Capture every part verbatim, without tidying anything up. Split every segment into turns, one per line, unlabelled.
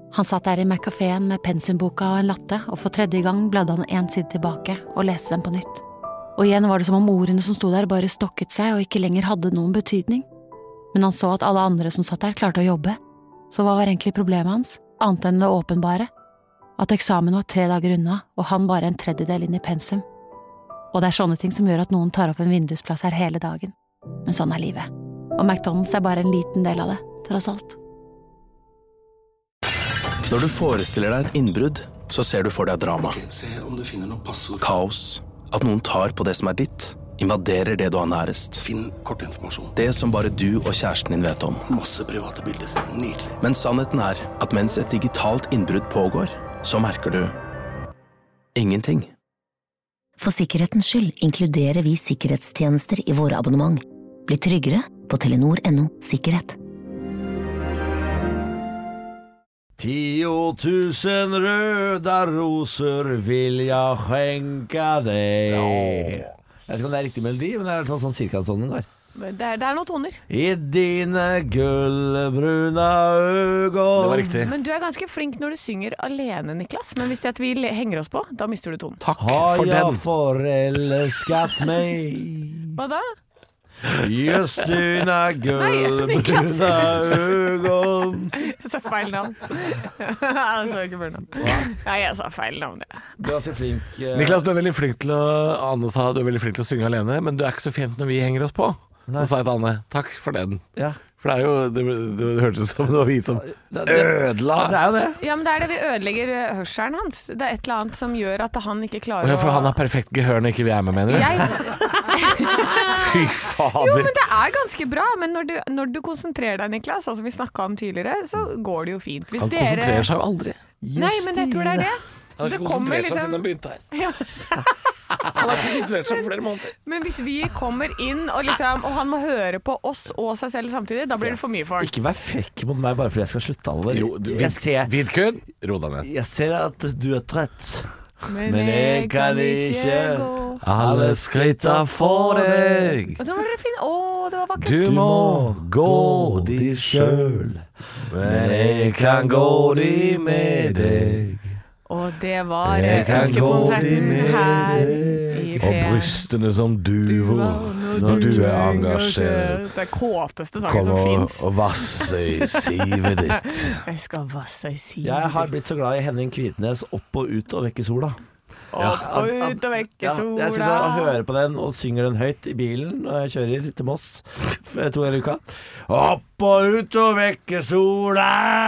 Han satt der i McCaféen med pensumboka og en latte, og for tredje gang bladde han en side tilbake og leste den på nytt. Og igjen var det som om ordene som sto der bare stokket seg og ikke lenger hadde noen betydning. Men han så at alle andre som satt der klarte å jobbe. Så hva var egentlig problemet hans, annet enn det åpenbare? At eksamen var tre dager unna, og han bare en tredjedel inn i pensum. Og det er sånne ting som gjør at noen tar opp en vindusplass her hele dagen. Men sånn er livet. Og McDonald's er bare en liten del av det, tross alt.
Når du forestiller deg et innbrudd, så ser du for deg drama.
Okay, se om du finner noen passord.
Kaos. At noen tar på det som er ditt. Invaderer det du har nærest.
Finn kortinformasjon.
Det som bare du og kjæresten din vet om.
Masse private bilder. Nydelig.
Men sannheten er at mens et digitalt innbrudd pågår, så merker du ingenting.
For sikkerhetens skyld inkluderer vi sikkerhetstjenester i våre abonnement. Bli tryggere på telenor punktum no sikkerhet.
Tio tusen røda roser vil jeg skjenke deg. Ja. Jeg vet ikke om det er riktig melodi, men det er sånn cirka sånn den går.
Det er, det er noen toner.
I dine gullbruna øgon.
Det var riktig.
Men du er ganske flink når du synger alene, Niklas. Men hvis det er at vi henger oss på, da mister du tonen.
Takk
Har
for
jeg
den.
forelsket meg?
Hva da?
Just dine gullbruna øgon.
Jeg sa feil navn. Jeg sa ikke feil navn. Ja, jeg sa feil navn, ja.
Du er så flink. Uh...
Niklas, du er veldig flink til å Anne sa du er veldig flink til å synge alene, men du er ikke så fint når vi henger oss på. Så sa jeg til Anne, takk for den.
Ja.
For det er jo, det, det, det hørtes ut som det var vi som ødela.
Ja, det er jo det.
Ja, men det er det vi ødelegger hørselen hans. Det er et eller annet som gjør at han ikke klarer
å... For han har perfekt gehør når ikke vi er med, mener du?
Jeg...
Fy fader.
Jo, men det er ganske bra. Men når du, når du konsentrerer deg, Niklas, altså vi snakket om tidligere, så går det jo fint. Hvis
han
dere...
konsentrerer seg jo aldri.
Nei, men jeg tror det er det.
Han har ikke konsentrert seg siden han begynte her.
Ja.
Han har konsentrert seg for flere måneder.
Men hvis vi kommer inn og, liksom, og han må høre på oss og seg selv samtidig, da blir det for mye for han.
Ikke vær frekk mot meg bare fordi jeg skal slutte alle.
Jo, du,
jeg ser,
Vidkun, ro deg ned.
Jeg ser at du er trett,
men,
men jeg kan ikke
gå.
Alle skritta for deg.
Og da var det fint. Å, det var vakkert.
Du må gå de sjøl, men jeg kan gå de med deg.
Og det var ønskekonserten her i P.
Og brystene som duver når du er engasjert.
Det er kåteste sangen som finnes.
Kom og vasse i sivet ditt.
Jeg skal vasse i sivet.
Jeg har blitt så glad i Henning Kvitnes opp og ut og vekk i sola.
Opp og ut og vekk i sola.
Jeg sitter og hører på den og synger den høyt i bilen når jeg kjører til Moss to ganger i uka. Opp og ut og vekk i sola.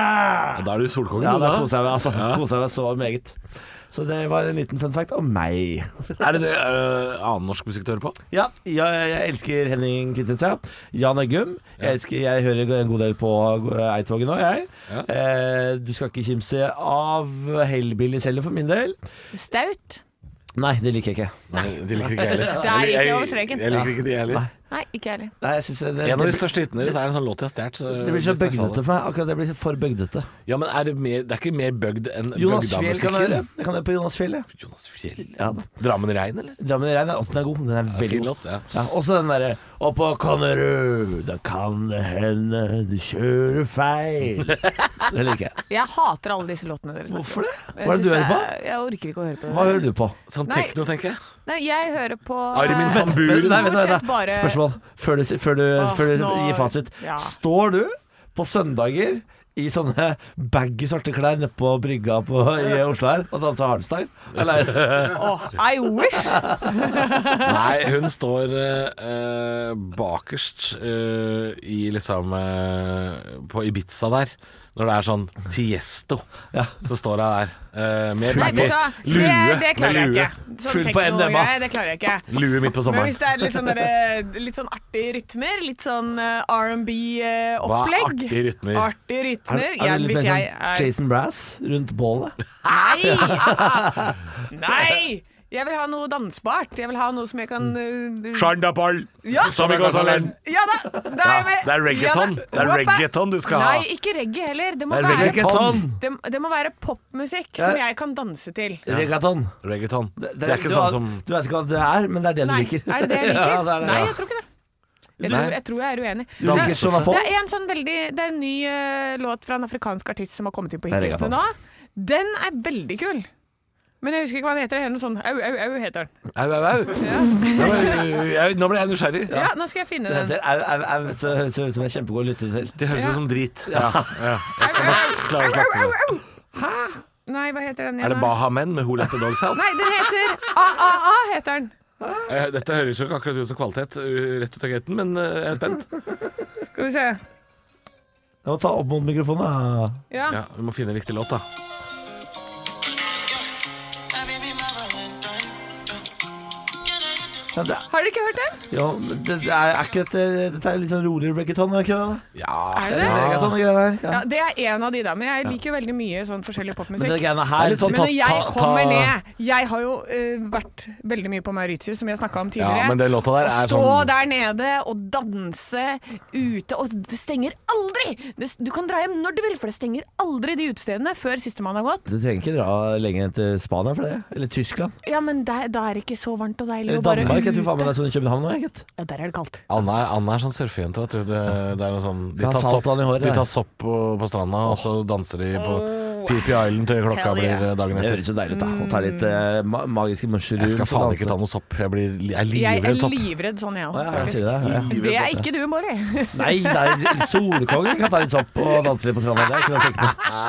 Da er du solkongen.
Ja, da koser jeg meg, altså. Koser jeg meg så meget. Så det var en liten fun fact om meg.
Er det det er det annen norsk musikk du hører på?
Ja, jeg, jeg elsker Henning Kvitnes, ja. Jan Eggum. Jeg, elsker, jeg hører en god del på Eidsvågen nå, jeg.
Ja.
Eh, du skal ikke kimse av Hellbillies heller for min del.
Staut.
Nei, det liker jeg ikke.
Nei, de liker ikke jeg heller.
Det er ikke
Jeg-
over streken.
Jeg liker ikke de heller.
Nei, ikke ærlig.
Nei, jeg synes det, det,
En av de
det,
største hitene deres er en sånn låt jeg har stjert.
det blir så bøgdete for meg. Akkurat det blir for bøgdete.
Ja, men er det, mer, det er ikke mer bøgd enn
Jonas Fjell kan jeg
bøgdamusikken?
høre. Jeg kan høre på Jonas Fjell, ja.
Jonas Fjell.
Ja da.
Drammen Rein, eller?
Drammen i regn, den er god. Den er veldig
fin
god.
låt, ja.
Ja, også den derre Oppå Konnerud, da kan det hende du kjører feil. Det liker jeg.
Jeg hater alle disse låtene dere snakker om.
Hvorfor det?
Jeg
Hva er det du
synes
hører på?
er- Jeg orker ikke å høre på det.
Hva hører du på?
Sånn
Nei.
tekno, tenker jeg.
Nei, jeg hører på
Armin van
eh,
Buuren.
Vent, nei, vent,
stort
vent,
sett bare-
Spørsmål før du, før du,
Åh,
før du
nå-
gir fasit.
ja.
Står du på søndager i sånne baggy svarte klær nede på brygga på, i Oslo her og danser hardstyle? Eller?
Åh, I wish!
Nei, hun står eh, bakerst eh, i liksom eh, på Ibiza der. Når det er sånn Tiesto,
Ja.
så står hun der eh, med
Nei, vet du hva?
lue,
Det, det klarer
med
jeg
lue.
ikke. Sånn
Full på M D M A.
tekno-greie, det klarer jeg ikke.
Lue midt på
Men
sommeren.
hvis det er litt sånn, der, litt sånn artige rytmer, litt sånn uh, R and
Hva er
B-opplegg.
artige rytmer?
Artige
Er,
rytmer.
er
Ja,
du litt
hvis
mer
jeg
sånn
er
Jason Brass rundt bålet?
Nei! Nei! Jeg vil ha noe dansbart. Jeg vil ha noe som jeg kan uh,
Shandapal!
Ja!
Som i Gåsalen.
Ja da! Da er jeg med.
Det er reggaeton.
Ja da.
Det er reggaeton du skal ha.
Nei, ikke reggae heller. Det må,
Det er
være,
reggaeton.
det, det må være popmusikk
Ja.
som jeg kan danse til.
Reggaeton.
Reggaeton.
Det,
Det er ikke
du,
sånn
har-
som
Du vet ikke hva det er, men det er det du
Nei,
liker.
er det det jeg liker?
Ja, det er det.
Nei,
Ja.
jeg tror ikke det. Jeg tror, jeg tror jeg er uenig.
Du liker
det,
Shona Paul?
det er en sånn veldig Det er en ny uh, låt fra en afrikansk artist som har kommet inn på
Det er
hitlistene nå. Den er veldig kul. Men jeg husker ikke hva den heter. Det er noe sånn Au, au, au heter den.
Au, au, au.
Ja.
Nå ble jeg, nå ble jeg nysgjerrig.
Ja, nå skal jeg finne
Det
den.
heter au, au, au, så høres det ut som en kjempegod lytte til.
Det høres ut
Ja.
som drit. Ja. Ja. Jeg skal nok klare å snakke med det.
Nei, hva heter den?
Er det Baha Men med Who Let The Dogs Out?
Nei, den heter A A A heter den.
Eh, Dette høres jo ikke akkurat ut som kvalitet, uh, rett ut av gaten, men uh, jeg er spent.
Skal vi se.
Jeg må ta opp mot mikrofonen. da.
Ja.
Ja, Vi må finne riktig låt, da.
Ja, det,
Har dere ikke hørt den?
ja, men det, det er, er ikke dette, dette er litt sånn roligere reggaeton, er det ikke det?
Ja,
Er det
Det er
det?
reggaeton og greier der. Ja.
Ja, det er en av de da, men jeg liker jo veldig mye sånn forskjellig
Men
popmusikk.
det greiene
Det
her
er litt sånn
Men når jeg
ta- ta-
kommer
ta-
ned Jeg har jo eh, vært veldig mye på Mauritius, som vi har snakket om tidligere.
Ja, men den låta der
Å
er
stå
sånn-
der nede og danse ute, og det stenger aldri! Det, du kan dra hjem når du vil, for det stenger aldri de utestedene før sistemann har gått.
Du trenger ikke dra lenger enn til Spania for det. Eller Tyskland.
Ja, men der, da er det ikke så varmt og deilig.
Eller
å bare
Danmark. Jeg tror
ute.
faen meg det er sånn i København nå, jeg gitt.
Ja, der er det kaldt.
Anna, er- Anna er sånn surfejente, vet du. Det, det er noe sånn De
Skal ha
tar sopp,
saltvann i håret,
de
der.
tar sopp på, på stranda, og så danser de på P P Island til klokka
Hell yeah.
blir dagen
Det
etter.
høres så deilig ut, da. Å ta litt eh, ma magiske mushrooms.
Jeg skal faen
og
ikke
danse.
ta noe sopp. Jeg, blir, jeg er
Jeg er
livredd sopp.
livredd sånn, jeg òg,
Å, ja, jeg
faktisk.
sier det, ja.
Det er ikke du, Bård.
Nei, nei, solkongen kan ta litt sopp og danse litt på stranda. Det er ikke noe å tenke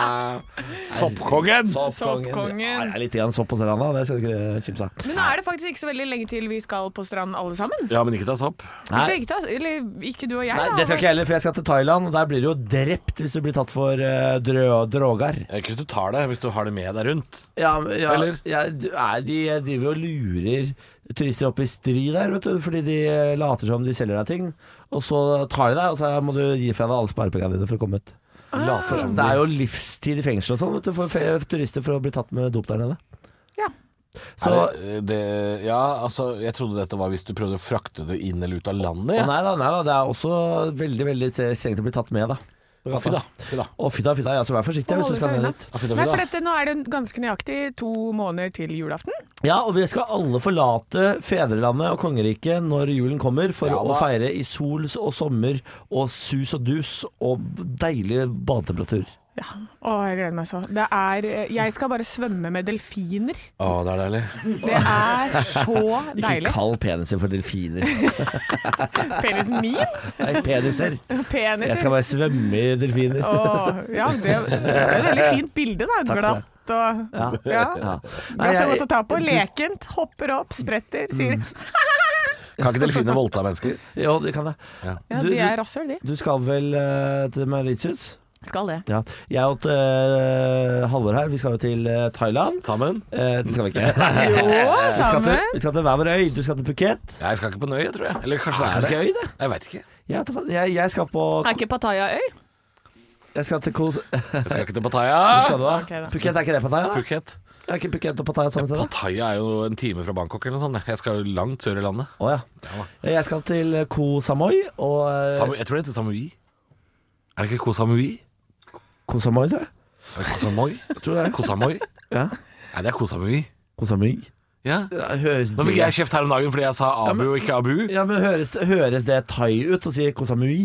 på.
Soppkongen!
Soppkongen.
Ja, litt grann sopp på stranda, det skal du ikke kimse av.
Men nå er det faktisk ikke så veldig lenge til vi skal på strand alle sammen.
Ja, men ikke ta sopp.
Vi skal ikke ta, eller ikke du og jeg,
Nei,
da.
det skal ikke jeg heller, for jeg skal til Thailand, og der blir du jo drept hvis du blir tatt for uh, drø drogar.
Ikke hvis du tar det, hvis du har det med deg rundt.
Ja, ja,
Eller?
ja du, er, de driver og lurer turister opp i stry der, vet du, fordi de eh, later som de selger deg ting, og så tar de deg, og så må du gi fra deg alle sparepengene dine for å komme ut.
Later som
Det er jo livstid i fengsel og sånn, vet du, for fe- turister for å bli tatt med dop der nede.
Ja.
Så,
Er det, det, ja, altså, jeg trodde dette var hvis du prøvde å frakte det inn eller ut av landet.
Å,
Ja.
nei da, nei da, det er også veldig, veldig strengt å bli tatt med, da.
Å, fy da, fy da.
Å, fy da, fy da, ja, så vær forsiktig hvis du skal ned dit.
Ja, fy da,
Nei,
fy
for
da.
dette, nå er det ganske nøyaktig to måneder til julaften.
Ja, og vi skal alle forlate fedrelandet og kongeriket når julen kommer, for
Ja,
å
da.
feire i sol og sommer og sus og dus og deilig badetemperatur.
Ja. Å, jeg gleder meg så. Det er Jeg skal bare svømme med delfiner.
Å, det er deilig.
Det er så
Ikke
deilig.
kall peniser for delfiner.
Penisen min?
Nei, peniser. Jeg
Peniser.
skal bare svømme i delfiner.
Å, ja, det, det er et veldig fint bilde, da.
for det.
Glatt og
Ja.
ja.
Ja. Nei,
Glatt
jeg-
og godt å ta på.
du-
Lekent. Hopper opp, spretter, sier
Kan ikke delfiner voldta mennesker?
Jo, det kan jeg.
Ja.
Ja,
Du-
de
du-
er rasshøl, de.
Du skal vel uh, til Mauritius?
Skal det.
Ja. Jeg og uh, Halvor her, vi skal jo til uh, Thailand.
Sammen?
Eh, det skal vi ikke.
Jo,
Vi skal, til,
sammen.
vi skal til hver vår øy. Du skal til Phuket.
Jeg skal ikke på Nøye, tror jeg. Eller kanskje
Er det
det
ikke
er det.
øy, det?
Jeg veit ikke.
Jeg, vet da faen. jeg, jeg skal på
Er ikke Pattaya øy?
Jeg skal til Kos...
Jeg skal ikke til
Hvor
Pattaya.
skal du da?
Ok, da.
Phuket, er ikke det Pattaya?
Phuket.
Er ikke Phuket og Pattaya samme sted? da?
Pattaya er jo en time fra Bangkok eller noe sånt. Jeg skal jo langt sør i landet.
Å ja. Jeg skal til Koh Samui og eh,
Samu, jeg tror det heter Samui. Er det ikke Koh Samui?
Koh Samui, tror jeg.
Er det Koh Samui?
Tror du det?
Koh Samui?
Ja.
Nei, det er Koh Samui.
Koh Samui.
Ja.
Ja, høres
Nå fikk jeg kjeft her om dagen fordi jeg sa Abu og ikke Abu.
Ja, men høres, det- høres det thai ut å si Koh Samui?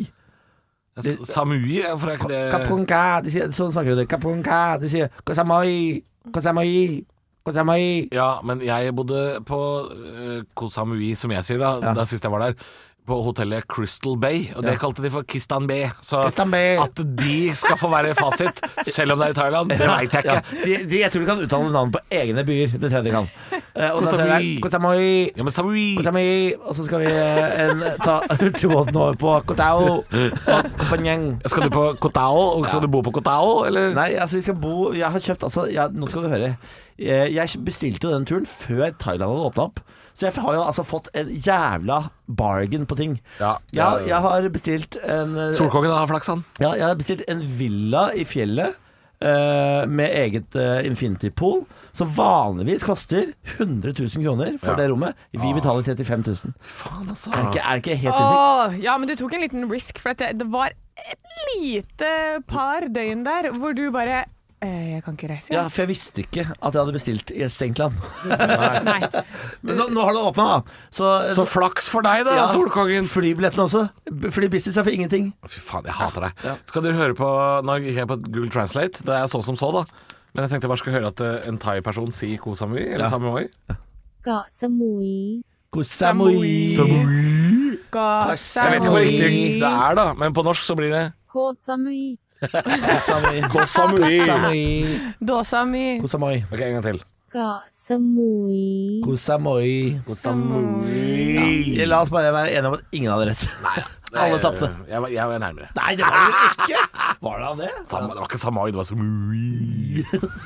S- Samui, hvorfor er ikke det
Kapunka, de sier, sånn snakker du det. Kapunka, de sier Koh Samui, Koh Samui, Koh Samui.
Ja, men jeg bodde på uh, Koh Samui, som jeg sier da,
Ja.
da sist jeg var der, på hotellet Crystal Bay, og det
Ja.
kalte de for Kistan Bay. Så
Kistan Bay.
at de skal få være fasit, selv om det er i Thailand, det vet jeg
Ja,
ikke.
de, de, jeg tror de kan uttale navn på egne byer. Det tror jeg de kan. Eh, og
Koh
da tror jeg-
Samui.
Koh Samui.
Ja, men Samui
Koh Samui. Og så skal vi eh, en, ta hurtigbåten over på Koh Tao og Koh Phangan.
Skal du på Koh Tao, og skal du bo på Koh Tao, eller?
Nei, altså vi skal bo Jeg har kjøpt altså, ja, nå skal du høre. Jeg jeg bestilte jo den turen før Thailand hadde åpna opp. Så jeg har jo altså fått en jævla bargain på ting.
Ja,
Ja, jeg har bestilt en eh,
Solkongen har flaks, han.
Ja, jeg har bestilt en villa i fjellet eh, med eget uh, infinity pool, som vanligvis koster hundre tusen kroner for
Ja.
det rommet. Vi betaler trettifem tusen.
Faen, altså.
Er det ikke, er det ikke helt sinnssykt?
Åh, ja, men du tok en liten risk, for at det, det var et lite par døgn der hvor du bare Eh, jeg kan ikke reise.
Ja, for jeg visste ikke at jeg hadde bestilt i et stengt land.
Nei.
Men nå, nå har det åpnet da. Så,
Så flaks for deg da,
ja,
Solkongen.
Flybillettene også. Flybusiness er for ingenting.
Fy faen, jeg hater deg. Ja. Skal dere høre på, nå gikk jeg på Google Translate, det er så som så da. Men jeg tenkte jeg bare skulle høre at en thai-person sier Koh Samui, eller
Ja.
Samui.
เกาะสมุย
Koh Samui.
Ga-
Jeg vet ikke hvor riktig det er da, men på norsk så blir det
โคซามุย
Koh Samui.
Koh Samui.
Koh Samui.
Dåsa mi.
Koh Samui.
Ok, en gang til.
เกาะสมุย
Koh Samui.
Koh Samui.
Ja, la oss bare være enige om at ingen hadde rett. Alle tapte.
Jeg, var- jeg var nærmere.
Nei, det var det ikke. Var det det?
Sam, det var ikke Samui, det var Samui.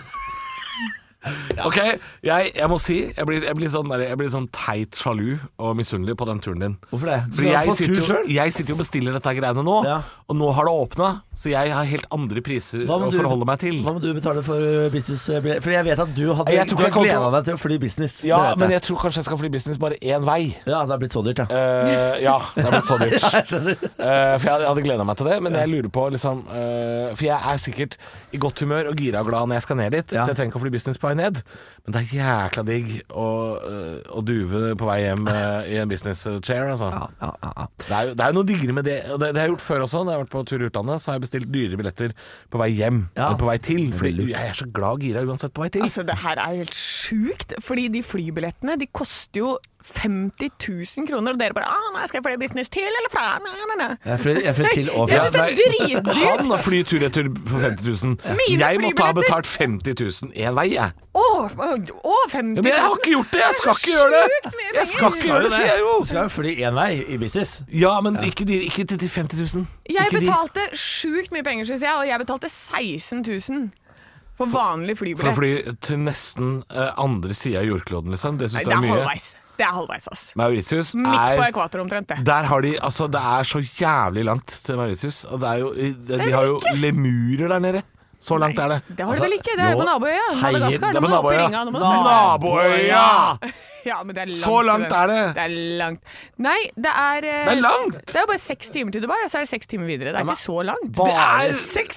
Ok, jeg, jeg må si jeg blir, jeg, blir sånn, der- jeg blir sånn teit sjalu og misunnelig på den turen din.
Hvorfor det?
For jeg sitter, jo, jeg sitter jo og bestiller dette greiene nå,
Ja.
og nå har det åpnet, så jeg har helt andre priser
Hva må
å
du-
forholde meg til.
Hva må du betale for business? For jeg vet at du hadde
Jeg tror
du
ikke jeg kommer til
gleda
å-
deg til å fly business.
Ja,
Det vet
men
jeg.
jeg tror kanskje jeg skal fly business bare én vei.
Ja, det er blitt så dyrt, ja.
Eh, ja, det har blitt så dyrt.
Jeg skjønner.
Eh, for jeg hadde, jeg hadde gleda meg til det, men jeg lurer på liksom eh, For jeg er sikkert i godt humør og gira og glad når jeg skal ned dit,
Ja.
så jeg trenger ikke å fly business på vei ned. Men det er jækla digg å, eh, å duve på vei hjem eh, i en business chair, altså.
Ja, ja, ja, ja.
Det er jo det er jo noe diggere med det. Og det, det har jeg gjort før også. Når jeg har vært på tur i utlandet, så har jeg bestilt dyre billetter på vei hjem
Ja.
enn på vei til.
Veldig
Fordi
lurt.
jeg er så glad og gira uansett på vei til.
Altså, det her er jo helt sjukt, fordi de flybillettene, de koster jo femti tusen kroner, og dere bare, ah, nei, skal jeg fly business til, eller fra? Nei, nei, nei.
Jeg fløy, jeg fløy til og
Jeg
fra.
synes det er dritdyrt.
Han har fly tur-retur for femti tusen.
Mine
Jeg måtte ha
flybilletter-
betalt femti tusen én vei, jeg.
Åh, åh, femti tusen.
Men jeg har ikke gjort det! Jeg skal ikke gjøre det!
sjukt mye
Jeg skal ikke gjøre det, sier jeg jo!
Du skal jo fly én vei i business.
Ja, men ikke, de, ikke til de femti tusen.
Jeg
Ikke de.
betalte sjukt mye penger, synes jeg, og jeg betalte seksten tusen for vanlig
For å
flybillett.
fly til nesten uh, andre sida av jordkloden, liksom. Det
Nei,
syns
det
du er
er
mye.
halvveis. Det er halvveis, ass.
Mauritius
Midt på
er
ekvator omtrent, det.
Der har de Altså, det er så jævlig langt til Mauritius. Og det er jo De, de har jo lemurer der nede. Så langt er det.
Det har du vel ikke? Det er jo på
nå
naboøya.
heier-
Madagaskar.
det er
Nå
på
må du opp i
naboøya.
ringa. Nå må du
Naboøya!
Ja, men det er langt.
Så langt
til den.
er det.
Det er langt. Nei, det er eh,
Det er langt!
Det er jo bare seks timer til Dubai, og så er det seks timer videre. Det er ikke så langt.
Det er
seks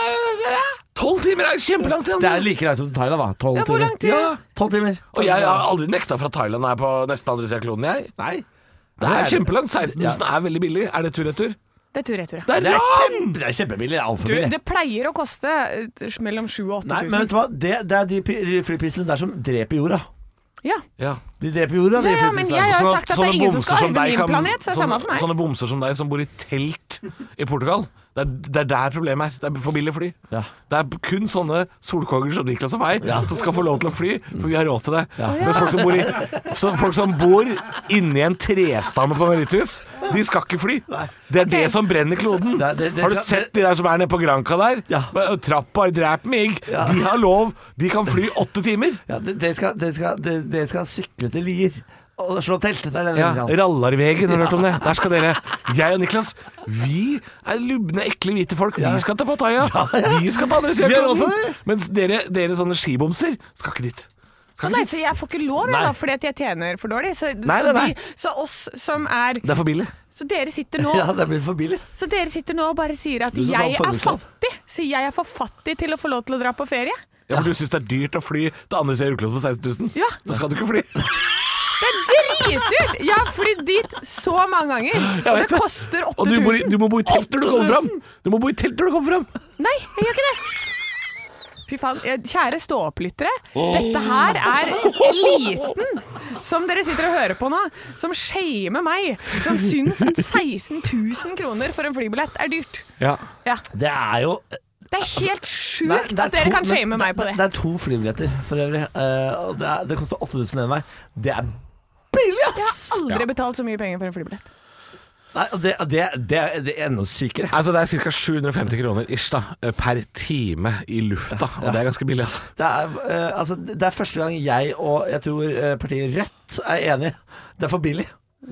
Tolv timer er kjempelangt igjen!
Det er like langt som Thailand, da. Tolv
Ja, hvor
timer.
langt til?
Ja, tolv timer.
Og jeg har aldri nekta fra Thailand når jeg er på nesten andre sida av kloden, jeg.
Nei.
Det er kjempelangt. seksten tusen er veldig billig. Er det tur-retur?
Det er tur-retur.
Det er
Det er,
langt!
kjempe, det er kjempebillig. Det er altfor
Du,
billig.
det pleier å koste eh, mellom sju og åtte
Nei, men
tusen.
vet du hva? Det, det er de pri- de flyprisene der som dreper jorda.
Ja.
Ja.
De dreper jorda, de
Ja, ja, men
flyprisene.
jeg har jo
Så-
sagt at det
sånne
er ingen som
bomser
skal arve
deg
min
kan-
planet, så det er
sånne,
samme for meg.
sånne bomser som deg som bor i telt i Portugal. Det er, det er der problemet er. Det er for billig fly.
Ja.
Det er kun sånne solkonger som Niklas og meg som skal få lov til å fly, for vi har råd til det. Men folk som bor i så, folk som bor inni en trestamme på Mauritius, de skal ikke fly. Det er det som brenner kloden.
Det er- det- det
har du
skal-
sett de der som er nede på Granca der?
Ja.
Trappa drep meg.
Ja.
De har lov. De kan fly åtte timer.
Ja, det, det, skal, det, skal, det, det skal sykle til Lier og slå telt. Det er det
Ja,
det skal.
Rallarvegen, har du hørt om det? Der skal dere. Jeg og Niklas, vi er lubne, ekle, hvite folk. Vi skal til Pattaya. Vi skal til andre siden
Vi har
av
råd til
kloden.
det.
Mens dere, dere sånne skibomser skal ikke dit. Skal
Nei,
ikke dit.
så jeg får ikke lov, jeg,
Nei.
da, fordi at jeg tjener for dårlig. Så,
Nei,
så,
nei, nei.
De, så oss som er
Det er for billig.
Så dere sitter nå
Ja, det blir for billig.
Så dere sitter nå og bare sier at
Du som
jeg
tar
er
forbrukslån.
fattig. Så jeg er for fattig til å få lov til å dra på ferie.
Ja, for du syns det er dyrt å fly til andre siden av jordkloden for seksten tusen?
Ja.
Da skal du ikke fly.
Det er dritdyrt! Jeg har flydd dit så mange ganger. Og det koster
Og du, bor i,
åtte tusen.
du må bo i telt når du kommer fram. Du må bo i telt når du kommer fram.
Nei, jeg gjør ikke det. Fy faen, jeg- kjære stå-opp-lyttere. Dette her er eliten som dere sitter og hører på nå, som shamer meg, som syns at seksten tusen kroner for en flybillett er dyrt.
Ja.
Ja,
Det er jo
det er helt sjukt
Nei, det er
at dere
to-
kan
men
shame meg på det.
Det er to flybilletter for øvrig. eh, og det, er, det koster åtte tusen en vei. Det er billig,
Jeg
ass!
har aldri betalt så mye penger for en flybillett.
Nei, og det, det, det, er- det er enda sykere.
Altså, det er ca. sju hundre og femti kroner ish da, per time i lufta. Og det er ganske billig, altså.
Det er, eh, altså, det er første gang jeg og jeg tror eh, partiet Rødt er enige. Det er for billig.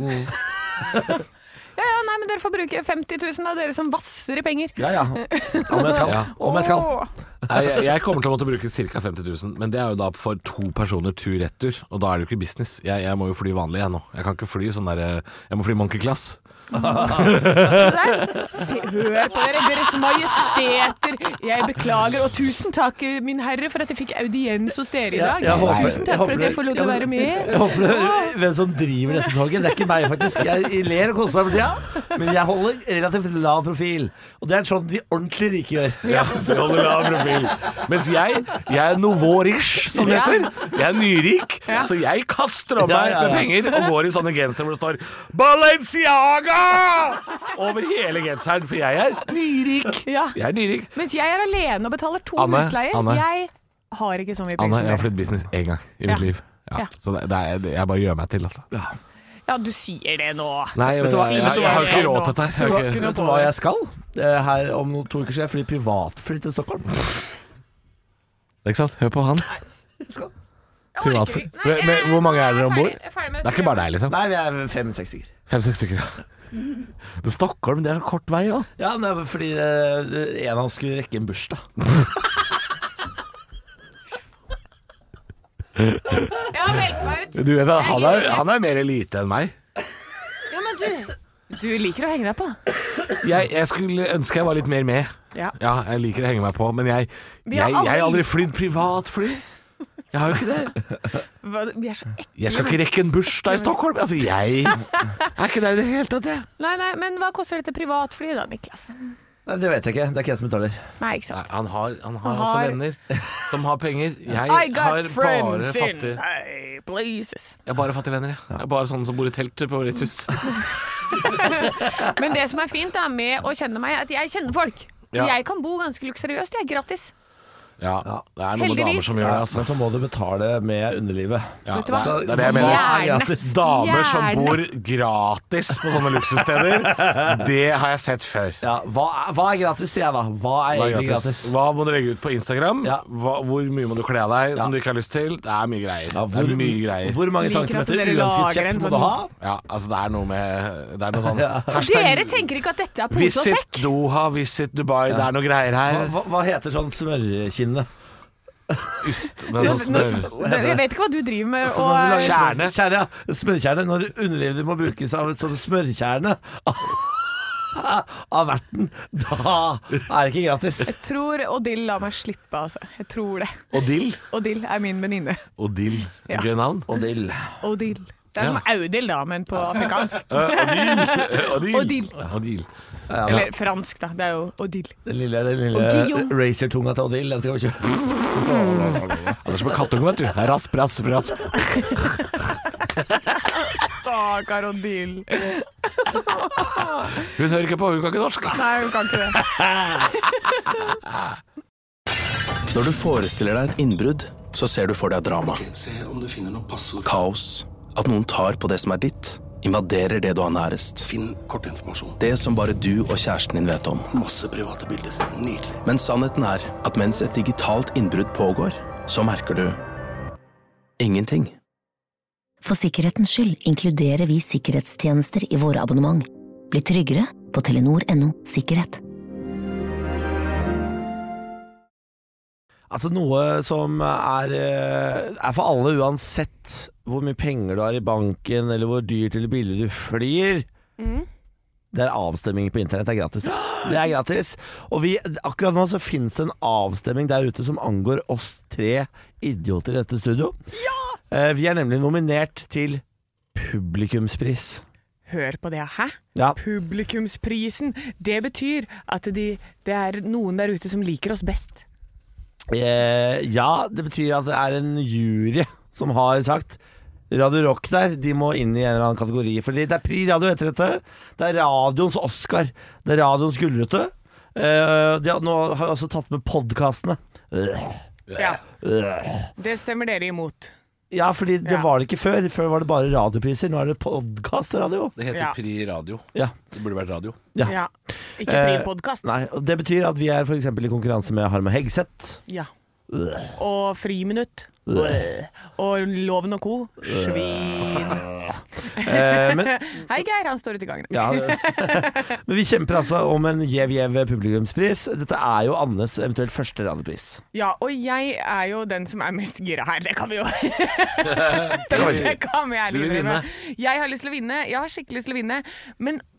Ja, ja, nei, men dere får bruke femti tusen av dere som vasser i penger.
Ja, ja. Om jeg skal.
Ja.
Om jeg skal.
Åh.
Nei, Jeg, jeg kommer til å måtte bruke ca. femti tusen, men det er jo da for to personer tur-retur. Og da er det jo ikke business. Jeg, jeg må jo fly vanlig, jeg nå. Jeg kan ikke fly sånn der Jeg må fly monkey class.
Så der, se, hør på dere, deres majesteter. Jeg beklager, og tusen takk, min herre, for at jeg fikk audiens hos dere i dag.
Ja, jeg håper-
tusen
jeg
takk for
håper
at jeg får lov til å
det-
være med.
Jeg håper du hører hvem som driver dette toget. Det er ikke meg, faktisk. Jeg ler og koser meg på sida, men jeg holder relativt lav profil. Og det er sånn de ordentlig rike gjør.
Ja, det holder lav profil. Mens jeg, jeg er novorish, som det
Ja.
heter. Jeg er nyrik, så jeg kaster om
Ja,
meg
ja, ja.
med penger og går i sånne gensere hvor det står Balenciaga over hele genseren, for jeg er nyrik.
Ja.
Jeg er nyrik.
Mens jeg er alene og betaler to
Anne,
husleier.
Anne.
Jeg har ikke så mye penger
Anna,
som
jeg har
dere.
flyttet business én gang i mitt
Ja.
liv. Ja,
Ja.
Så det, det er, jeg bare gjør meg til, altså.
Ja, du sier det nå.
Nei, jeg,
Vet du hva-
jeg,
vet du
jeg,
hva
har
jeg
ikke
skal
råd
nå?
til dette. her.
Vet du, hva-
Jeg har ikke-
vet du hva jeg skal? Eh, Her om noen to uker skal jeg fly privatfly til Stockholm.
Ikke sant? Hør på han.
Skal.
Privatfly.
Nei, jeg-
Men- men hvor mange er dere om bord?
jeg er ferdig med
Det er ikke bare deg, liksom.
Nei, vi er fem-seks stykker.
Fem-seks stykker, ja. Det Stockholm, det er så kort vei, da.
Ja, men det er fordi eh, en av oss skulle rekke en bursdag.
Jeg har meldt meg ut.
Du vet at han er, han er mer elite enn meg.
Ja, men du Du liker å henge deg på.
Jeg, jeg skulle ønske jeg var litt mer med.
Ja.
Ja, jeg liker å henge meg på, men jeg,
Vi har
jeg, jeg har
alle
aldri
lyst-
flydd privatfly. Jeg har jo ikke det.
Hva- Vi er så ekle.
Jeg skal ikke rekke en bursdag i Stockholm. Altså, jeg er ikke der i det hele tatt, jeg.
Nei, nei, men hva koster dette privatfly da, Niklas?
Nei, det vet jeg ikke. Det er ikke jeg som betaler.
Nei, ikke
Nei,
sant.
han har, han har
Han
også
har-
venner som har penger. Jeg
I
har
got
bare
friends in
fattige
high places.
Jeg har bare fattige venner, jeg. Jeg er bare sånne som bor i telt på Ritz hus.
Men det som er fint da med å kjenne meg, er at jeg kjenner folk.
Ja.
Jeg kan bo ganske luksuriøst, jeg er gratis.
Ja, det er noen damer
Heldigvis.
som gjør det, altså.
Men så må du betale med underlivet.
Ja,
Vet du hva?
det, er- det er det jeg mener.
Gjerne.
Gratis.
Damer som
Gjerne.
bor gratis på sånne luksussteder, det har jeg sett før.
Ja, hva, er, hva er gratis, sier jeg da? Hva er
Hva er
egentlig
gratis?
gratis?
Hva må du legge ut på Instagram?
Ja.
Hva, hvor mye må du kle av deg som du ikke har lyst til? Det er mye greier.
Ja,
det er mye greier.
hvor mange
Liker at
centimeter
dere
uansett
lager
kjepp
en
må
sånn-
du ha?
Ja, altså det er noe med Det er noe sånn
Ja.
Dere tenker ikke at dette er pose og
Visit
sekk?
Doha, Visit Dubai, det er noe greier
Hva,
her.
hva, hva heter sånn smørkinne?
Yst, det er sånn smør.
Jeg vet ikke hva du driver med.
Så når du
Og,
lager
Kjerne.
smør- Kjerne, ja. Smørkjerne. Når underlivet må brukes av et sånt smørkjerne av verten, da er det ikke gratis.
jeg tror Odil lar meg slippe, altså. Jeg tror det.
Odil.
Odil er min venninne.
Odil.
Ja.
Gøy navn.
Odil.
Odil. Det er som Audil, da, men på afrikansk.
Eh, Odil.
Odil.
Odil.
Eller fransk, da. Det er jo Odil.
Den lille, den
Og
lille
Guillaume.
racertunga til Odil, den skal vi kjøpe.
Det er som en kattunge, vet du. Rasp, rasp, rasp.
Stakkar Odil.
Hun hører ikke på, hun kan ikke norsk.
Nei, hun kan ikke det.
Når du forestiller deg et innbrudd, så ser du for deg drama.
Se om du finner noe passord.
Kaos. At noen tar på det som er ditt. Invaderer det du har nærest.
Finn kortinformasjon.
Det som bare du og kjæresten din vet om.
Masse private bilder. Nydelig.
Men sannheten er at mens et digitalt innbrudd pågår, så merker du ingenting.
For sikkerhetens skyld inkluderer vi sikkerhetstjenester i våre abonnement. Bli tryggere på telenor punktum no sikkerhet.
Altså noe som er, eh, er for alle uansett hvor mye penger du har i banken, eller hvor dyrt eller billig du flyr. Det er avstemning på internett, det er gratis. Det er gratis. Og vi, akkurat nå så finnes det en avstemning der ute som angår oss tre idioter i dette studio. Eh, Vi er nemlig nominert til publikumspris.
Hør på det, hæ?
Ja,
Publikumsprisen. Det betyr at de, det er noen der ute som liker oss best.
eh, ja, det betyr at det er en jury som har sagt Radio Rock der, de må inn i en eller annen kategori. Fordi det er Pri Radio etter dette. Det er radioens Oscar. Det er radioens gullrute. Eh, de har, nå har jeg også tatt med podcastene.
Ja. Det stemmer dere imot.
Ja, fordi det
Ja.
var det ikke før. Før var det bare radiopriser. Nå er det podcastradio.
Det heter
Ja.
Pri Radio.
Ja.
Det burde vært radio.
Ja.
Ja. Ikke
Eh,
Pri-podkast.
Nei, og det betyr at vi er for eksempel i konkurranse med Harme Hegseth.
Ja. Og Friminutt. Og Loven og co. Svin.
Eh, men,
Hei, Geir. Han står ute i gangen.
ja, men vi kjemper altså om en gjev-gjev publikumspris. Dette er jo Annes eventuelt første radiopris.
Ja, og jeg er jo den som er mest gira her. Det kan vi jo.
kan vi si.
Det kan vi ærlig
Du vil
innrømme.
vinne.
Jeg har lyst til å vinne. Jeg har skikkelig lyst til å vinne. Men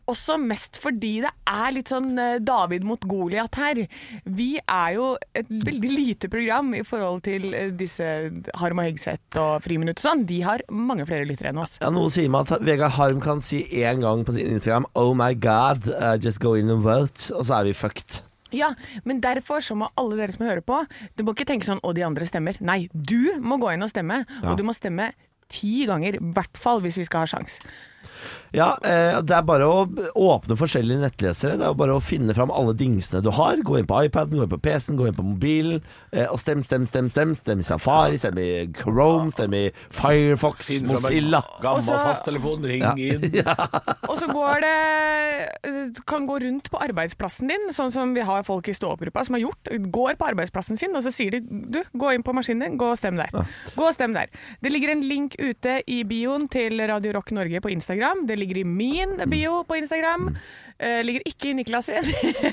også mest fordi det er litt sånn David mot Goliat her. Vi er jo et veldig lite program i forhold til disse Harm og Hegseth og Friminutt og sånn. De har mange flere lyttere enn oss.
Ja, noen sier meg at Vegard Harm kan si en gang på sin Instagram Oh my god, uh, just go in and vote, og så er vi fucked.
Ja, men derfor så må alle dere som hører på, du må ikke tenke sånn, å de andre stemmer. Nei, du må gå inn og stemme, ja. Og du må stemme ti ganger, i hvert fall hvis vi skal ha sjans.
Ja, eh, det er bare å åpne forskjellige nettlesere. Det er bare å finne fram alle dingsene du har. Gå inn på iPaden, gå inn på P C-en, gå inn på mobilen eh, og stem, stem, stem, stem. Stem i Safari, stem i Chrome, stem i Firefox, Mozilla.
Gammel fasttelefon, ring ja. inn. Ja.
Og så går det kan gå rundt på arbeidsplassen din, sånn som vi har folk i stå-opp-gruppa som har gjort. Går på arbeidsplassen sin, og så sier de du, gå inn på maskinen din, gå og stem der. Ja. Gå og stem der. Det ligger en link ute i bioen til Radio Rock Norge på Instagram. Det ligger i min bio på Instagram. Uh, ligger ikke i Niklas sin.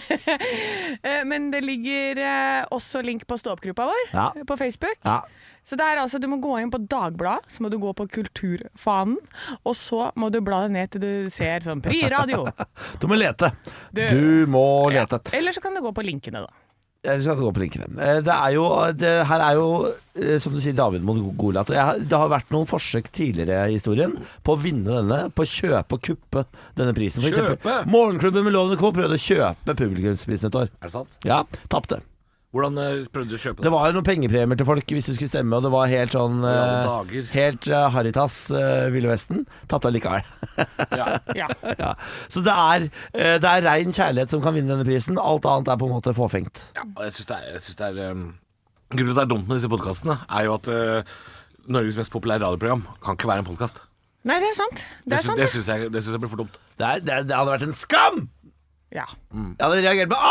uh, men det ligger uh, også link på stå-opp-gruppa vår ja. På Facebook. Ja. Så det er altså, du må gå inn på Dagbladet, så må du gå på Kulturfanen, og så må du bla deg ned til du ser sånn Pri Radio.
Du må lete. Du, du må lete.
Ja. Eller så kan du gå på linkene da.
Jeg skal gå på linkene. Det er jo, det her er jo, som du sier, David mot Goliat. Det har vært noen forsøk tidligere i historien på å vinne denne, på å kjøpe og kuppe denne prisen. For
kjøpe?
Eksempel, Morgenklubben med Lovende Co. prøvde å kjøpe publikumsprisen et år.
Er det sant?
Ja, tappte.
Hvordan prøvde du å kjøpe det?
Det var noen pengepremier til folk hvis du skulle stemme, og det var helt sånn uh, helt uh, Haritas uh, Ville Vesten. Tappte allikevel.
ja.
ja.
ja. Så det er, uh, det er ren kjærlighet som kan vinne denne prisen. Alt annet er på en måte fåfengt.
Ja, og jeg synes det er, jeg synes det er um, grunnen til at det er dumt med disse podcastene er jo at uh, Norges mest populære radioprogram kan ikke være en podcast.
Nei, det er sant. Det,
det,
er sant,
det, synes jeg, det synes jeg blir for dumt.
Det, er, det, det hadde vært en skam!
Ja.
Mm. Jeg hadde reagert med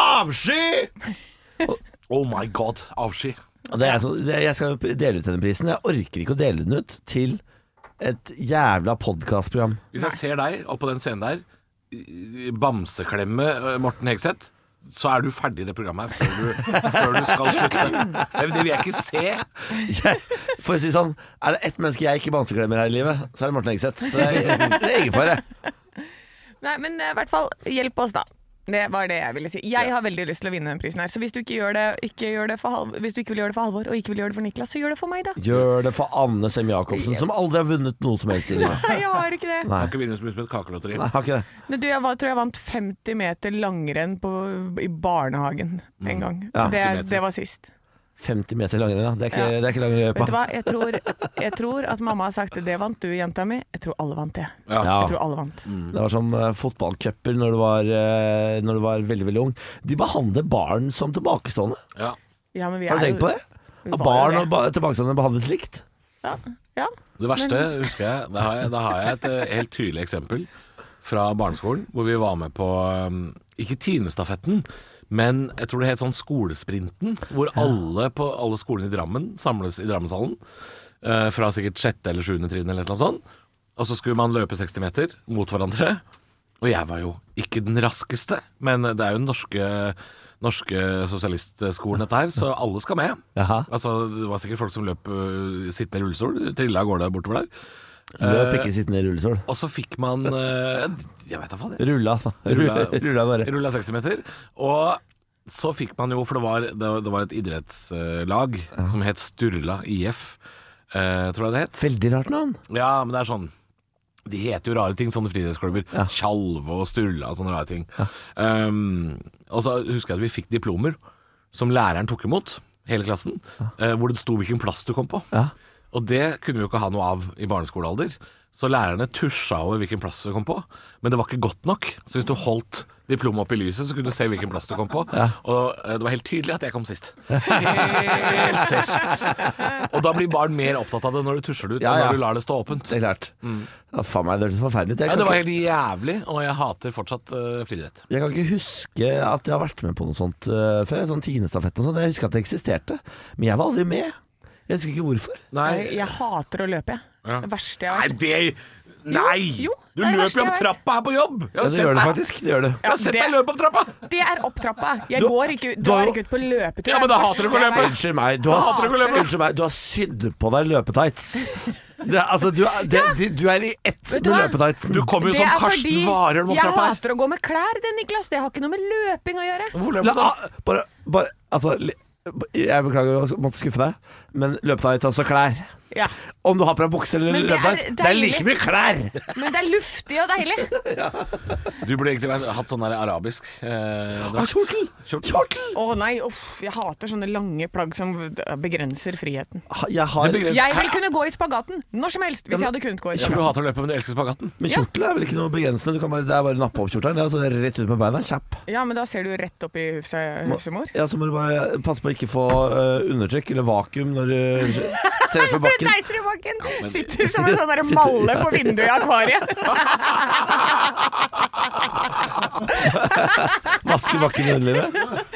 avsky!
Oh my god, avsky.
Det er så, det, jeg skal dele ut denne prisen. Jeg orker ikke å dele den ut til et jævla podcastprogram.
Hvis jeg ser deg opp på den scenen der, bamseklemme Morten Hegseth, så er du ferdig i det programmet her før du, før du skal slutte. Det vil jeg ikke se.
Jeg, for å si sånn, er det ett menneske jeg ikke bamseklemmer her i livet, så er det Morten Hegseth. Så det er, det er ingen fare.
Nei, men i hvert fall hjelp oss da. Det var det jeg ville si. Jeg har veldig lyst til å vinne den prisen her. Så hvis du ikke gjør det, ikke gjør det for Halvor, hvis du ikke vil gjøre det for Halvor, og ikke vil gjøre det for Niklas, så gjør det for meg da.
Gjør det for Anne Sem Jacobsen, som aldri har vunnet noe som helst i livet.
Nei, jeg har ikke det.
Nei. Har ikke vunnet så mye som et kakelotteri.
Nei, har ikke det.
Men du, jeg var, tror jeg vant femti meter langrenn på, i barnehagen en mm. gang. Ja. Det, det var sist.
femti meter langere, da. Det er ikke,
ja.
det er ikke langere løypa.
Vet du hva, jeg tror, jeg tror at mamma har sagt det, det vant du, jenta mi. Jeg tror alle vant det.
Ja.
Jeg tror alle vant.
Mm. Det var som uh, fotballcuper når, uh, når du var veldig, veldig ung. De behandler barn som tilbakestående.
Ja.
Ja, men vi
har du tenkt på det? At barn og ba- tilbakestående behandles likt?
Ja, ja.
Det verste, men... husker jeg, da har jeg, da har jeg et uh, helt tydelig eksempel fra barneskolen, hvor vi var med på, um, ikke tiendestafetten, men jeg tror det het sånn skolesprinten, hvor ja. alle på alle skolene i Drammen samles i Drammenshallen, uh, fra sikkert sjette eller sjuende trinn eller noe sånt, og så skulle man løpe seksti meter mot hverandre, og jeg var jo ikke den raskeste, men det er jo den norske, norske sosialistskolen dette her, så alle skal med.
Jaha.
Altså, det var sikkert folk som løp uh, sittende i rullestol, trilla av gårde bortover der.
Løp ikke sittende i rullestol.
Og så fikk man uh, jeg vet da faen jeg.
Rulla, altså. Rulla, rulla bare.
Rulla seksti meter. Og så fikk man jo, for det var, det var et idrettslag uh, som het Sturla I F, uh, tror jeg det het.
Veldig rart navn.
Ja, men det er sånn, de heter jo rare ting, sånne friidrettsklubber. Ja. Tjalve og Sturla og sånne rare ting. Ja. Um, og så husker jeg at vi fikk diplomer som læreren tok imot, hele klassen, ja. uh, hvor det sto hvilken plass du kom på. Ja. Og det kunne vi jo ikke ha noe av i barneskolealder. Så lærerne tusja over hvilken plass du kom på. Men det var ikke godt nok. Så hvis du holdt diplomet opp i lyset, så kunne du se hvilken plass du kom på. Ja. Og det var helt tydelig at jeg kom sist. Helt sist. Og da blir barn mer opptatt av det når du tusjer det ut, ja, ja. enn når du lar det stå åpent.
Det er klart. Mm. Ja, faen meg, det er forferdelig.
Ja, det var helt jævlig, og jeg hater fortsatt uh, friidrett.
Jeg kan ikke huske at jeg har vært med på noe sånt uh, før. Sånn tiendestafett og sånt. Jeg husker at det eksisterte. Men jeg var aldri med. Jeg husker ikke hvorfor.
Nei. Jeg, jeg hater å løpe, jeg. Ja. Det verste jeg har
vært. Nei, det... Nei! Jo, jo, du løper jo opp trappa her på jobb!
Ja, det gjør du faktisk. Det gjør du.
Jeg har sett deg løpe opp trappa!
Det er opp trappa. Jeg du, går ikke, drar har... ikke ut på løpetur.
Ja, men da hater du ikke å løpe.
Unnskyld meg. Du har, unnskyld meg. Du har sydd på deg løpetights. Det, altså, du, er- det, de- du er i ett
Vet du
med
hva?
Du
løpetightsen.
kommer jo
Det
som
er
Karsten
fordi
Warholm opp
jeg
trappa her.
hater å gå med klær, det, Niklas. Det har ikke noe med løping å gjøre.
Hvor
La,
løper du da?
ah, bare, bare, altså li- Jeg beklager å måtte skuffe deg, men løpetights altså klær.
Ja.
Om du har på deg bukse eller
Men det er
løpetights, det er
deilig.
like mye klær!
Men det er luftig og deilig.
Du burde egentlig vært- hatt sånn der arabisk eh, drakt.
Kjortel! Kjortel!
Å nei, uff. Jeg hater sånne lange plagg som begrenser friheten.
Ha- Jeg har
Det begrenser-
Jeg vil kunne gå i spagaten når som helst, hvis jeg hadde kunnet gå i
Ja, for du
spagaten.
hater å løpe, men du elsker spagaten.
Men kjortel er vel ikke noe begrensende? Du kan bare, det er bare å nappe opp kjortelen. Det er altså rett ut med beina. Kjapp.
Ja, men da ser du rett opp i huset, husemor.
Ja, så må du bare passe på å ikke få uh, undertrykk eller vakuum når du treffer bakken.
Deiser i bakken! Sitter som en sånn der malle på vinduet i akvariet.
Vaske bakken i underlivet.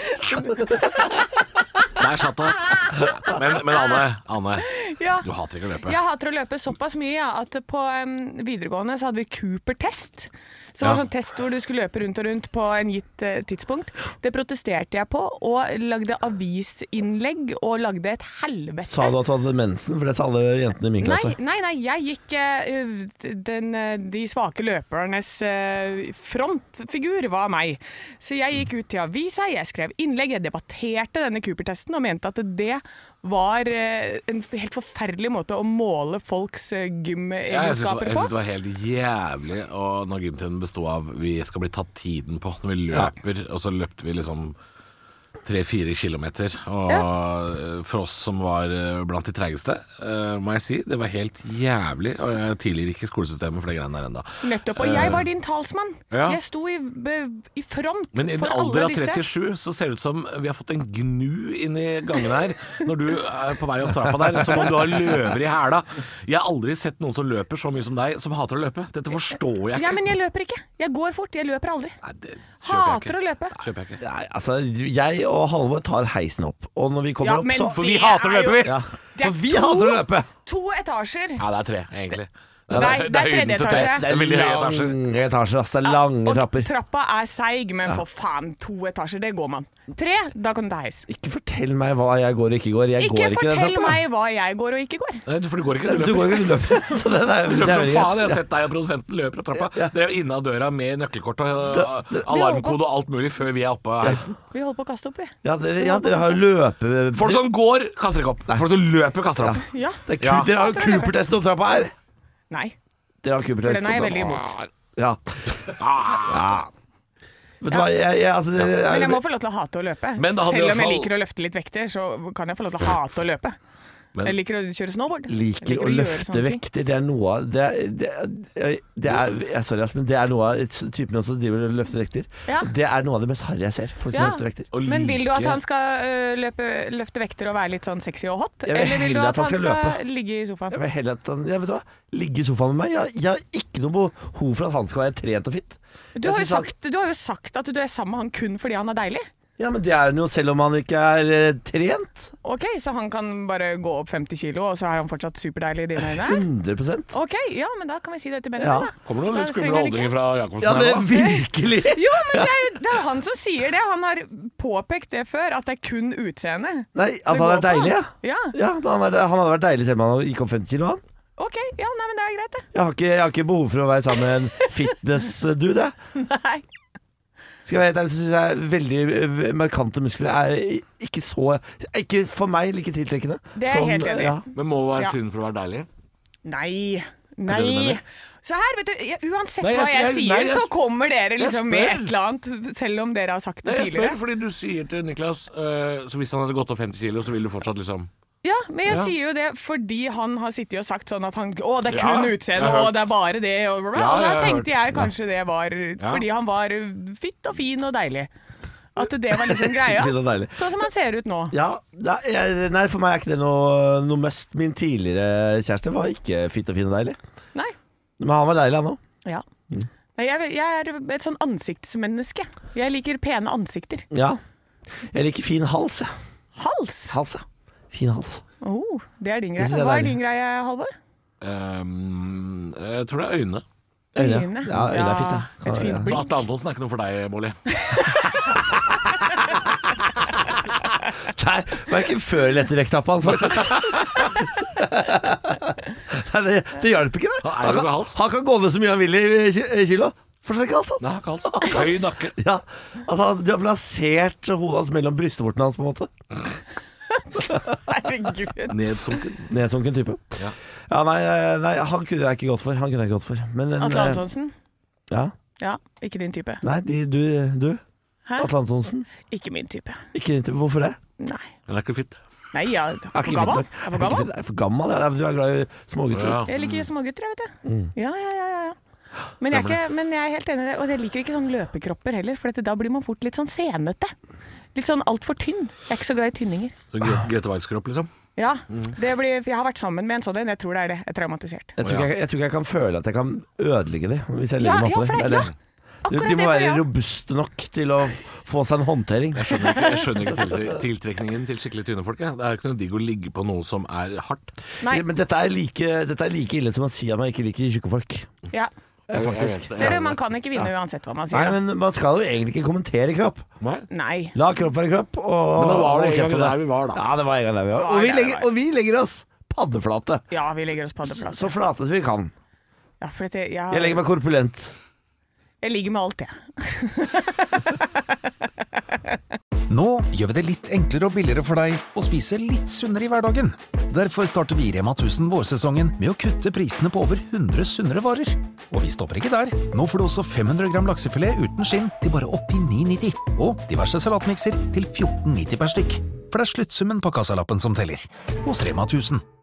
Der satt det. Men, men Anne, Anne,
Ja.
du hater ikke å løpe.
Jeg hater å løpe såpass mye ja, at på um, videregående så hadde vi Cooper-test. Som var
Ja.
sånn test hvor du skulle løpe rundt og rundt på en gitt uh, tidspunkt. Det protesterte jeg på, og lagde avisinnlegg og lagde et helvete.
Sa du at du hadde mensen? For det sa alle jentene i min
Nei,
klasse.
nei, nei, jeg gikk uh, den, uh, de svake løpernes uh, frontfigur var meg. Så jeg gikk ut til avisa, jeg skrev innlegg, jeg debatterte denne Cooper-testen og mente at det var uh, en helt forferdelig måte å måle folks uh,
Ja, jeg syns
gymegenskaper
det,
på.
det var helt jævlig og når gymtiden bestod av vi skal bli tatt tiden på når vi løper, og så løpte vi liksom tre-fire kilometer. Og for oss som var blant de tregeste, uh, må jeg si, det var helt jævlig. Og jeg tilgir ikke skolesystemet for det greiene der enda.
Nettopp, og jeg var din talsmann.
Ja.
Jeg sto i, i front
Men i en
for
alder
alle
av
disse.
trettisju så ser det ut som vi har fått en gnu inn i gangen her når du er på vei opp trappa der, som om du har løver i hæla. Jeg har aldri sett noen som løper så mye som deg, som hater å løpe. Dette forstår jeg ikke.
Ja, men jeg løper ikke. Jeg går fort, jeg løper aldri.
Nei, det kjøper jeg
Hater
ikke.
å løpe.
Kjøper jeg ikke.
Nei, altså, jeg og Halvor tar heisen opp. Og når vi kommer
Ja,
opp,
men
så
For
det
vi hater å
er
løpe,
jo-
vi!
ja.
Det er
For vi
to-
hater å løpe!
To etasjer.
Ja, det er tre, egentlig.
Nei, det er
høyden
tredje
til tre.
etasje.
Det er veldig høye etasjer.
Lange etasjer, ass. Det er lange
Og
trapper.
trappa er seig, men for faen, to etasjer, det går man. Tre, da kan du ta heis.
Ikke fortell meg hva jeg går og ikke går. Jeg
Ikke
går ikke den
fortell
trappa.
meg hva jeg går og ikke går.
Nei, for du går ikke,
Du
du
går
løper.
ikke, du løper. Så det, det er,
Du
det
løper
er
som
veldig
faen.
greit.
Jeg har sett deg og produsenten løper opp trappa.
Ja.
Dere er inne av døra med nøkkelkort og uh,
det-
alarmkode og alt mulig før vi er oppe av heisen.
Vi holder på å kaste opp, vi.
Ja, dere, ja, dere har løpe...
Folk som går, kaster ikke opp. Folk som løper, kaster opp.
Ja.
Det er
Ja.
ku- Dere har jo
Hater å løpe.
Cooper-testen opp trappa her.
Nei,
Dere har
for
Cooper-test
den er jeg
opp
veldig
trappa.
imot.
Ja. ja. Vet du hva, jeg, jeg, altså, dere,
Men jeg må
jeg,
få lov til å hate å løpe.
Men da hadde i
Selv
hvert
om jeg
fall-
liker å løfte litt vekter, så kan jeg få lov til å hate å løpe.
Men-
Jeg liker å kjøre snowboard. Jeg
liker å
gjøre
løfte
sånne ting.
vekter. Det er noe av det, er- det, er- det er jeg, Sorry, ass, men det er noe av typen som driver og løfter vekter.
Ja.
Det er noe av det mest harry jeg ser. Folk som
Ja.
løfter vekter.
Og
Men vil du at
like-
han skal øh, løpe, løfte vekter og være litt sånn sexy og hot?
Jeg vil
Eller vil du
heller
at han skal,
løpe.
ligge i sofaen?
Jeg vil heller at han jeg vet du hva, ligge i sofaen med meg. Jeg, jeg har ikke noe behov for at han skal være trent og fit.
Du
Jeg
har, jo
synes han-
sagt, du har jo sagt at du er sammen med han kun fordi han er deilig.
Ja, men det er han jo selv om han ikke er eh, trent.
Ok, så han kan bare gå opp femti kilo, og så er han fortsatt superdeilig i dine øyne?
hundre prosent.
Ok, ja, men da kan vi si det til Benny.
Ja.
da.
Kommer det noen
Da
litt
trenger
skumle
jeg
holdninger
ikke.
fra Jacobsen
Ja, det
her
er
nå?
virkelig.
Jo, men det er jo det er jo han som sier det. Han har påpekt det før, at det er kun utseende.
Nei, at
det
han er
går på.
deilig, ja.
Ja,
Ja, men han, er, han hadde vært deilig selv om han gikk opp femti kilo, han.
ok, ja, nei, men det er greit det.
Jeg har ikke, jeg har ikke behov for å være sammen med en fitness-dude, jeg.
Nei.
Skal jeg være helt ærlig, så synes jeg veldig eh, markante muskler er ikke så Ikke for meg like tiltrekkende.
Det er jeg helt enig i.
Ja.
Men må være
Ja.
tynn for å være deilig?
Nei,
Er det det du
nei.
mener?
Så her, vet du, jeg, uansett
Nei, jeg-
hva jeg,
jeg-
sier,
nei, jeg-
så kommer dere liksom med
spør.
et eller annet, selv om dere har sagt det
Nei, jeg spør
tidligere.
fordi du sier til Niklas uh, så hvis han hadde gått opp femti kilo, så ville du fortsatt liksom
Ja, men jeg
Ja.
sier jo det fordi han har sittet og sagt sånn at han Å, det er
Ja,
kun
jeg
utseende,
har hørt.
og det er bare det, og bla, bla,
Ja,
og da
jeg har
tenkte
hørt.
jeg kanskje det var fordi han var fitt og fin og deilig. At det var liksom greia.
Fint og deilig.
Sånn som han ser ut nå.
Ja, nei, jeg, nei, for meg er ikke det noe, noe must. Min tidligere kjæreste var ikke fit og fin og deilig.
Nei.
Men han var deilig, han òg.
Ja. Nei, jeg, jeg er et sånn ansiktsmenneske. Jeg liker pene ansikter.
Ja. Jeg liker fin hals, jeg.
Hals!
Hals, ja. Fin hals.
Oh, det er din
Det
greie.
synes jeg er
Hva er
deilig.
din greie, Halvor?
um, Jeg tror det er øynene.
Øyne.
Ja, øyne er fint, ja.
Et fint
Ja.
Så
blikk.
Atle Antonsen er ikke noe for deg, Molly.
Nei, hverken før eller etter vekttappa hans, faktisk. Nei, det, det hjelper ikke, det.
Han er
Han
jo
kan,
halvt.
han kan gå ned så mye han vil i ki- kilo. Forstår ikke alt sånn.
Nei, ikke altså. Høy nakke.
Ja, at han, de har plassert hodet hans mellom brystvortene hans, på en måte.
Herregud.
Nedsunken.
Nedsunken type.
Ja.
Ja, nei, nei, han kunne jeg ikke gått for. Han kunne jeg ikke gått for. Men en,
Atle Antonsen?
Ja.
Ja, ikke din type.
Nei, de, du, du.
Hæ?
Atle Antonsen.
Ikke min type.
Ikke din type. Hvorfor det?
Nei.
Han er ikke fit.
Nei, ja,
Er
for
ikke
gammel.
fint nok.
Er for gammel.
Er ikke fint. Er for gammel, ja. Du er glad i smågutter.
Ja.
Jeg liker smågutter, jeg, vet du.
Mm.
Ja, ja, ja, ja. Men jeg, er ikke, men jeg er helt enig i det. Og jeg liker ikke sånn løpekropper heller, for dette, da blir man fort litt sånn senete. Litt sånn alt for tynn. Jeg er ikke så glad i tynninger.
Så Gre- Grete Weiss-kropp, liksom.
Ja, det blir, for jeg har vært sammen med en sånn en. Jeg tror det er det. Jeg er traumatisert.
Jeg tror, ikke jeg, jeg tror ikke jeg kan føle at jeg kan ødelegge det hvis jeg
Ja,
legger meg
ja,
opp
for
det.
det-
det.
ja.
De,
Akkurat
de må
det, for
være
ja.
robuste nok til å få seg en håndtering.
Jeg skjønner ikke, jeg skjønner ikke tiltre- tiltrekningen til skikkelig tynne folk. Jeg. Det er ikke noe digg å ligge på noe som er hardt.
Nei,
Ja, men dette er, like, dette er like ille som å si at man ikke liker tjukke folk.
ja.
Ja, faktisk.
Ser du, man kan ikke vinne uansett hva man
Nei,
sier. da.
men man skal jo egentlig ikke kommentere kropp.
Nei.
Nei.
La kropp være kropp. Og,
Men da var det
og
en
kjeft
gang
på det.
der vi var, da.
Ja, det var en gang der vi var.
Det var
Og vi
der vi
legger,
var.
og vi legger oss paddeflate.
Ja, vi legger oss paddeflate.
Så flate som vi kan.
Ja, for dette, jeg,
Jeg legger meg korpulent.
jeg ligger med alt, jeg.
Nå gjør vi det litt enklere og billigere for deg å spise litt sunnere i hverdagen. Derfor starter vi i Rema tusen vårsesongen med å kutte prisene på over hundre sunnere varer. Og vi stopper ikke der. Nå får du også fem hundre gram laksefilet uten skinn til bare åttini nitti. Og diverse salatmikser til fjorten nitti per stykk. For det er sluttsummen på kassalappen som teller. Hos Rema tusen.